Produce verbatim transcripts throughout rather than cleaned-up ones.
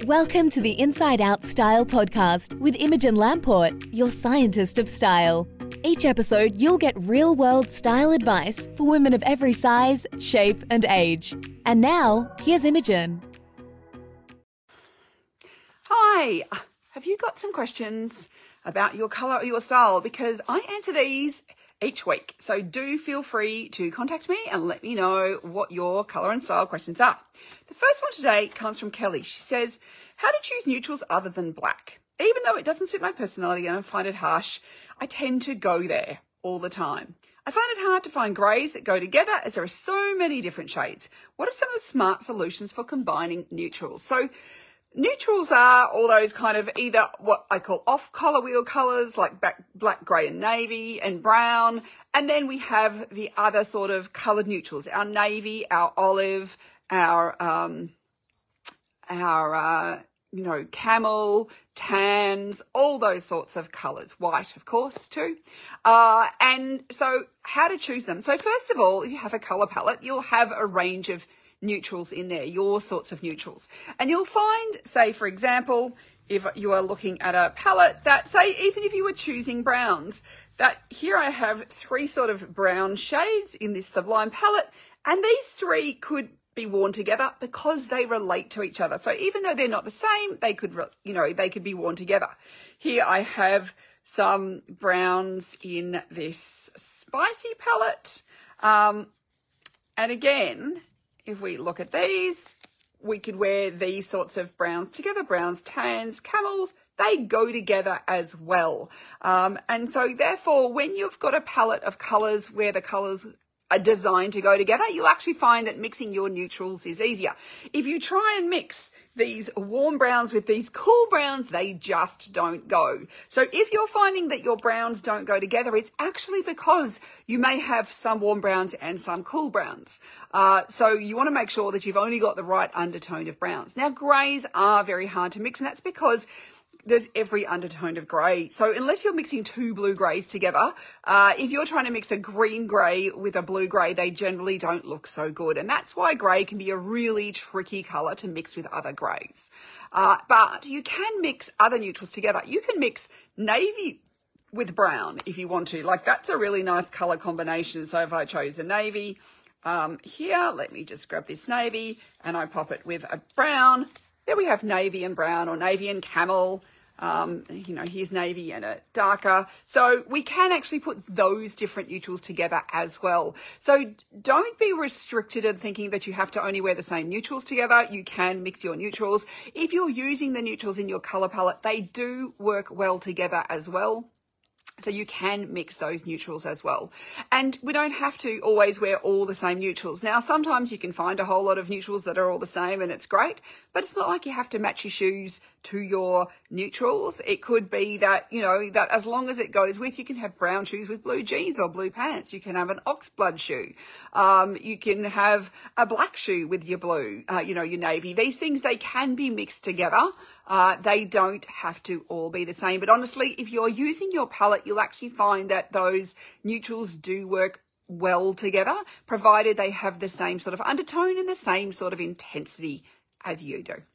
Welcome to the Inside Out Style podcast with Imogen Lamport, your scientist of style. Each episode, you'll get real-world style advice for women of every size, shape, and age. And now, here's Imogen. Hi, have you got some questions about your colour or your style? Because I answer these each week. So do feel free to contact me and let me know what your colour and style questions are. The first one today comes from Kelly. She says, how to choose neutrals other than black? Even though it doesn't suit my personality and I find it harsh, I tend to go there all the time. I find it hard to find greys that go together as there are so many different shades. What are some of the smart solutions for combining neutrals? So neutrals are all those kind of either what I call off collar wheel colours like black, black, grey and navy and brown. And then we have the other sort of coloured neutrals, our navy, our olive, our, um, our, uh, you know, camel, tans, all those sorts of colours. White, of course, too. Uh, and so how to choose them. So first of all, if you have a colour palette, you'll have a range of neutrals in there, your sorts of neutrals. And you'll find, say, for example, if you are looking at a palette that, say, even if you were choosing browns, that here I have three sort of brown shades in this Sublime palette, and these three could be worn together because they relate to each other. So even though they're not the same, they could, you know, they could be worn together. Here I have some browns in this Spicy palette. Um, and again, if we look at these, we could wear these sorts of browns together, browns, tans, camels, they go together as well. Um, and so therefore, when you've got a palette of colours where the colours are designed to go together, you'll actually find that mixing your neutrals is easier. If you try and mix these warm browns with these cool browns, they just don't go. So if you're finding that your browns don't go together, it's actually because you may have some warm browns and some cool browns. Uh, so you want to make sure that you've only got the right undertone of browns. Now, greys are very hard to mix, and that's because there's every undertone of grey. So unless you're mixing two blue greys together, uh, if you're trying to mix a green grey with a blue grey, they generally don't look so good. And that's why grey can be a really tricky colour to mix with other greys. Uh, but you can mix other neutrals together. You can mix navy with brown if you want to. Like, that's a really nice colour combination. So if I chose a navy um, here, let me just grab this navy and I pop it with a brown. There we have navy and brown, or navy and camel. Um, you know, here's navy and a darker. So we can actually put those different neutrals together as well. So don't be restricted in thinking that you have to only wear the same neutrals together. You can mix your neutrals. If you're using the neutrals in your colour palette, they do work well together as well. So you can mix those neutrals as well. And we don't have to always wear all the same neutrals. Now, sometimes you can find a whole lot of neutrals that are all the same and it's great, but it's not like you have to match your shoes to your neutrals. It could be that, you know, that as long as it goes with, you can have brown shoes with blue jeans or blue pants. You can have an oxblood shoe. Um, you can have a black shoe with your blue, uh, you know, your navy. These things, they can be mixed together. Uh, they don't have to all be the same. But honestly, if you're using your palette, you'll actually find that those neutrals do work well together, provided they have the same sort of undertone and the same sort of intensity as you do.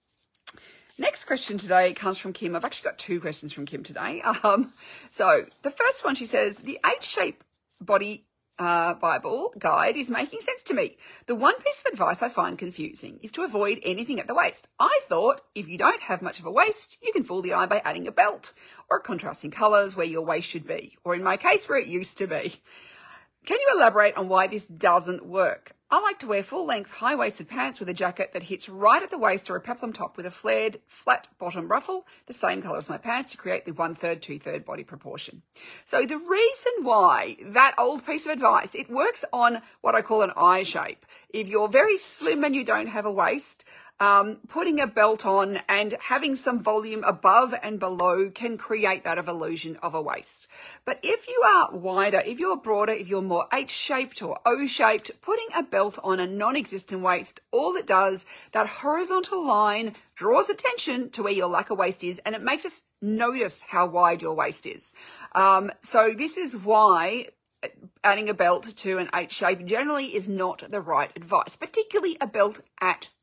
Next question today comes from Kim. I've actually got two questions from Kim today. Um, so the first one, she says, the H-shape body Uh, Bible guide is making sense to me. The one piece of advice I find confusing is to avoid anything at the waist. I thought if you don't have much of a waist, you can fool the eye by adding a belt or contrasting colours where your waist should be, or in my case, where it used to be. Can you elaborate on why this doesn't work? I like to wear full-length, high-waisted pants with a jacket that hits right at the waist, or a peplum top with a flared, flat bottom ruffle, the same colour as my pants, to create the one-third, two-third body proportion. So the reason why that old piece of advice, it works on what I call an eye shape. If you're very slim and you don't have a waist, Um, putting a belt on and having some volume above and below can create that illusion of a waist. But if you are wider, if you're broader, if you're more H-shaped or O-shaped, putting a belt on a non-existent waist, all it does, that horizontal line draws attention to where your lacquer waist is, and it makes us notice how wide your waist is. Um, so this is why adding a belt to an H shape generally is not the right advice, particularly a belt at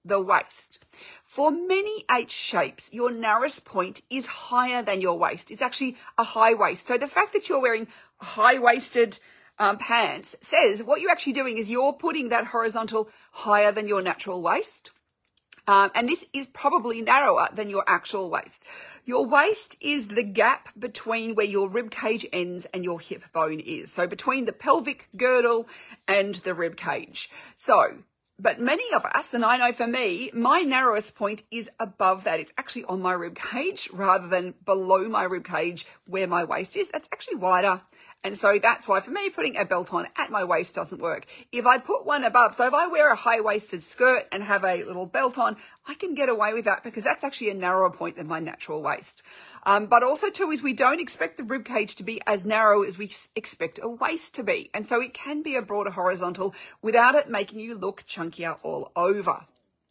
the waist. For many H shapes, your narrowest point is higher than your waist. It's actually a high waist. So the fact that you're wearing high-waisted um, pants says what you're actually doing is you're putting that horizontal higher than your natural waist. Um, and this is probably narrower than your actual waist. Your waist is the gap between where your rib cage ends and your hip bone is. So between the pelvic girdle and the rib cage. So, but many of us, and I know for me, my narrowest point is above that. It's actually on my rib cage rather than below my rib cage where my waist is. That's actually wider. And so that's why for me, putting a belt on at my waist doesn't work. If I put one above, so if I wear a high-waisted skirt and have a little belt on, I can get away with that because that's actually a narrower point than my natural waist. Um, but also too is we don't expect the rib cage to be as narrow as we expect a waist to be. And so it can be a broader horizontal without it making you look chunkier all over.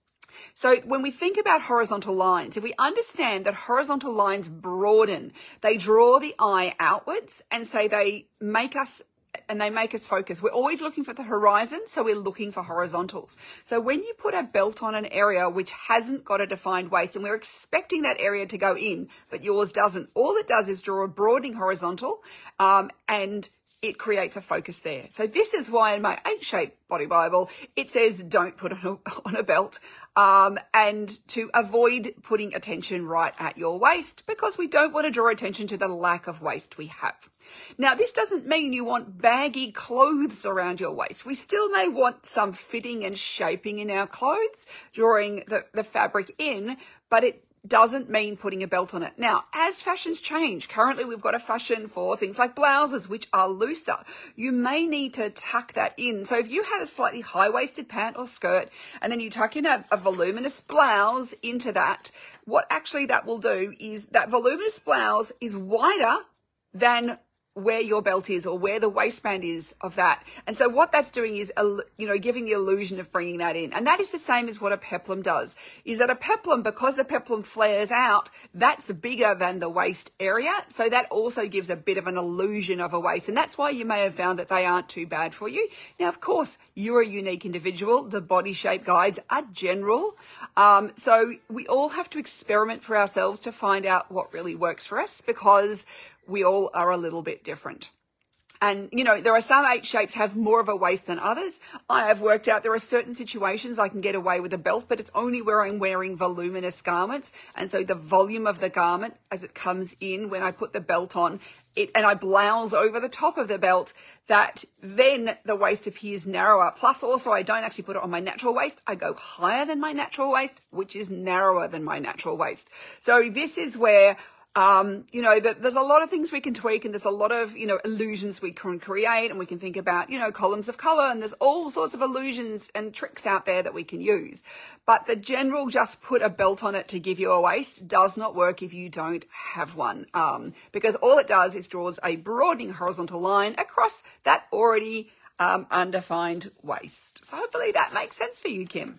So when we think about horizontal lines, if we understand that horizontal lines broaden, they draw the eye outwards and say they make us and they make us focus. We're always looking for the horizon, so we're looking for horizontals. So when you put a belt on an area which hasn't got a defined waist and we're expecting that area to go in, but yours doesn't, all it does is draw a broadening horizontal um, and it creates a focus there. So this is why in my H-shaped body Bible, it says don't put on a, on a belt um, and to avoid putting attention right at your waist because we don't want to draw attention to the lack of waist we have. Now, this doesn't mean you want baggy clothes around your waist. We still may want some fitting and shaping in our clothes, drawing the, the fabric in, but it doesn't mean putting a belt on it. Now, as fashions change, currently we've got a fashion for things like blouses, which are looser. You may need to tuck that in. So if you have a slightly high-waisted pant or skirt, and then you tuck in a, a voluminous blouse into that, what actually that will do is that voluminous blouse is wider than where your belt is or where the waistband is of that. And so what that's doing is, you know, giving the illusion of bringing that in. And that is the same as what a peplum does, is that a peplum, because the peplum flares out, that's bigger than the waist area. So that also gives a bit of an illusion of a waist. And that's why you may have found that they aren't too bad for you. Now, of course, you're a unique individual. The body shape guides are general. Um, so we all have to experiment for ourselves to find out what really works for us because we all are a little bit different. And, you know, there are some H shapes have more of a waist than others. I have worked out there are certain situations I can get away with a belt, but it's only where I'm wearing voluminous garments. And so the volume of the garment as it comes in when I put the belt on, it, and I blouse over the top of the belt, that then the waist appears narrower. Plus also I don't actually put it on my natural waist. I go higher than my natural waist, which is narrower than my natural waist. So this is where Um, you know, that there's a lot of things we can tweak and there's a lot of, you know, illusions we can create and we can think about, you know, columns of color and there's all sorts of illusions and tricks out there that we can use. But the general just put a belt on it to give you a waist does not work if you don't have one. Um, because all it does is draws a broadening horizontal line across that already um, undefined waist. So hopefully that makes sense for you, Kim.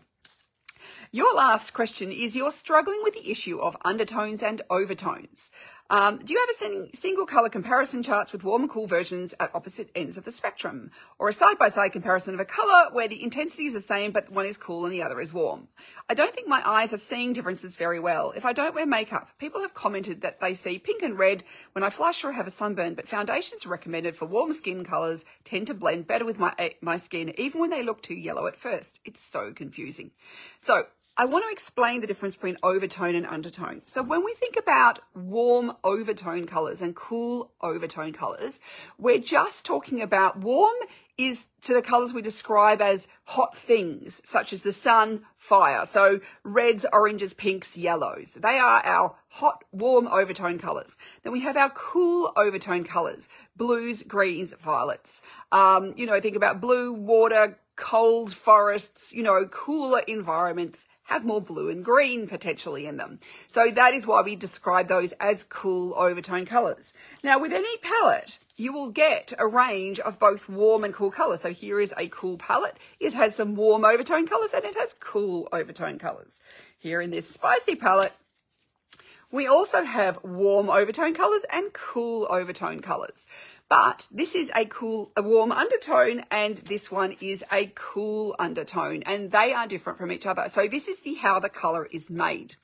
Your last question is you're struggling with the issue of undertones and overtones. Um, do you have a sing- single colour comparison charts with warm and cool versions at opposite ends of the spectrum? Or a side-by-side comparison of a colour where the intensity is the same but one is cool and the other is warm? I don't think my eyes are seeing differences very well. If I don't wear makeup, people have commented that they see pink and red when I flush or have a sunburn, but foundations recommended for warm skin colours tend to blend better with my, my skin even when they look too yellow at first. It's so confusing. So I want to explain the difference between overtone and undertone. So when we think about warm overtone colours and cool overtone colours, we're just talking about warm is to the colours we describe as hot things, such as the sun, fire. So reds, oranges, pinks, yellows. They are our hot, warm overtone colours. Then we have our cool overtone colours, blues, greens, violets. Um, you know, think about blue, water, cold forests, you know, cooler environments have more blue and green potentially in them. So that is why we describe those as cool overtone colours. Now, with any palette, you will get a range of both warm and cool colours. So here is a cool palette. It has some warm overtone colours and it has cool overtone colours. Here in this spicy palette, we also have warm overtone colours and cool overtone colours. But this is a cool, a warm undertone, and this one is a cool undertone, and they are different from each other. So this is the how the color is made.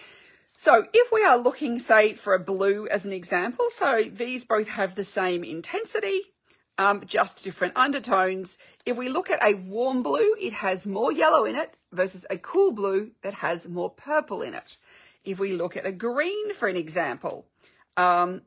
So if we are looking, say, for a blue as an example, so these both have the same intensity, um, just different undertones. If we look at a warm blue, it has more yellow in it versus a cool blue that has more purple in it. If we look at a green, for an example, um,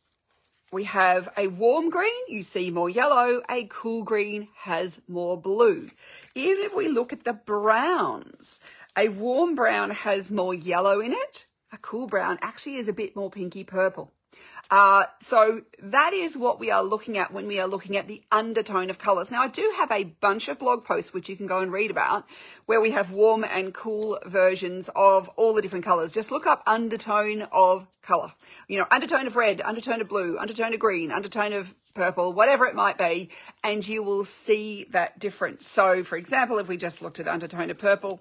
we have a warm green, you see more yellow, a cool green has more blue. Even if we look at the browns, a warm brown has more yellow in it, a cool brown actually is a bit more pinky purple. Uh, so that is what we are looking at when we are looking at the undertone of colours. Now, I do have a bunch of blog posts which you can go and read about where we have warm and cool versions of all the different colours. Just look up undertone of colour. You know, undertone of red, undertone of blue, undertone of green, undertone of purple, whatever it might be, and you will see that difference. So, for example, if we just looked at undertone of purple,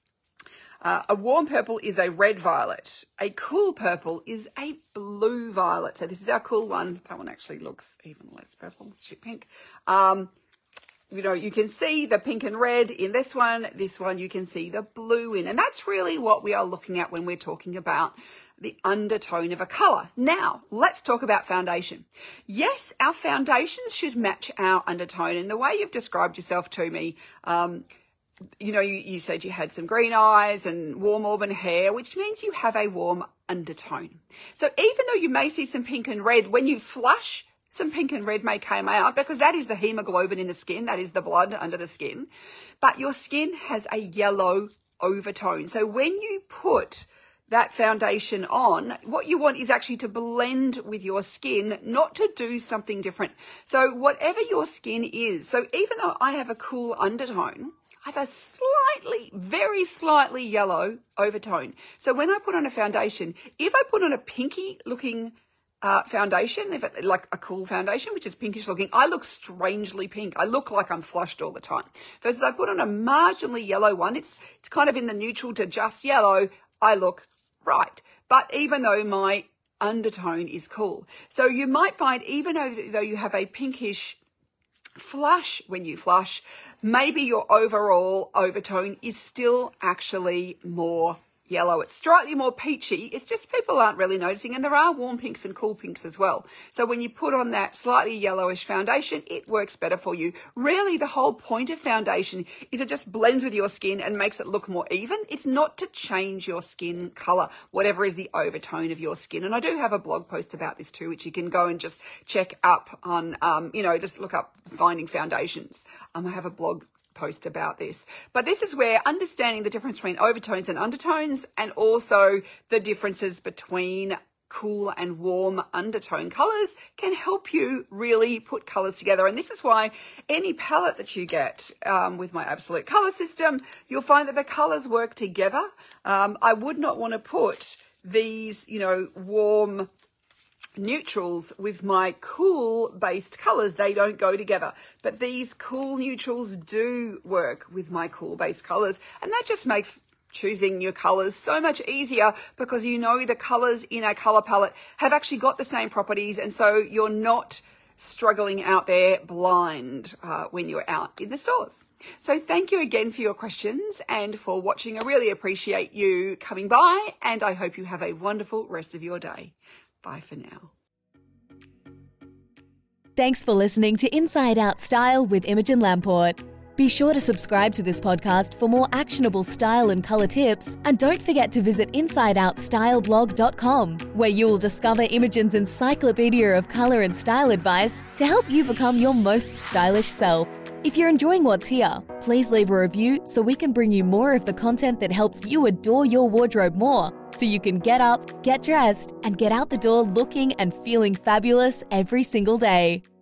Uh, a warm purple is a red violet. A cool purple is a blue violet. So this is our cool one. That one actually looks even less purple. It's shit pink. Um, you know, you can see the pink and red in this one. This one you can see the blue in. And that's really what we are looking at when we're talking about the undertone of a colour. Now, let's talk about foundation. Yes, our foundations should match our undertone. And the way you've described yourself to me, um, you know, you, you said you had some green eyes and warm auburn hair, which means you have a warm undertone. So even though you may see some pink and red, when you flush, some pink and red may come out because that is the hemoglobin in the skin. That is the blood under the skin. But your skin has a yellow overtone. So when you put that foundation on, what you want is actually to blend with your skin, not to do something different. So whatever your skin is, so even though I have a cool undertone, I have a slightly, very slightly yellow overtone. So when I put on a foundation, if I put on a pinky looking uh, foundation, if it, like a cool foundation, which is pinkish looking, I look strangely pink. I look like I'm flushed all the time. Versus I put on a marginally yellow one, it's, it's kind of in the neutral to just yellow, I look bright. But even though my undertone is cool. So you might find even though, though you have a pinkish flush when you flush, maybe your overall overtone is still actually more yellow. It's slightly more peachy. It's just people aren't really noticing, and there are warm pinks and cool pinks as well. So when you put on that slightly yellowish foundation, it works better for you. Really, the whole point of foundation is it just blends with your skin and makes it look more even. It's not to change your skin color, whatever is the overtone of your skin. And I do have a blog post about this too, which you can go and just check up on, um, you know, just look up finding foundations. Um, I have a blog post about this. But this is where understanding the difference between overtones and undertones, and also the differences between cool and warm undertone colors, can help you really put colors together. And this is why any palette that you get um, with my Absolute Color System, you'll find that the colors work together. Um, I would not want to put these, you know, warm neutrals with my cool based colors. They don't go together, but these cool neutrals do work with my cool based colors, and that just makes choosing your colors so much easier, because you know the colors in a color palette have actually got the same properties, and so you're not struggling out there blind uh, when you're out in the stores. So thank you again for your questions and for watching. I really appreciate you coming by, and I hope you have a wonderful rest of your day. Bye for now. Thanks for listening to Inside Out Style with Imogen Lamport. Be sure to subscribe to this podcast for more actionable style and colour tips, and don't forget to visit inside out style blog dot com, where you'll discover Imogen's encyclopedia of colour and style advice to help you become your most stylish self. If you're enjoying what's here, please leave a review so we can bring you more of the content that helps you adore your wardrobe more, so you can get up, get dressed, and get out the door looking and feeling fabulous every single day.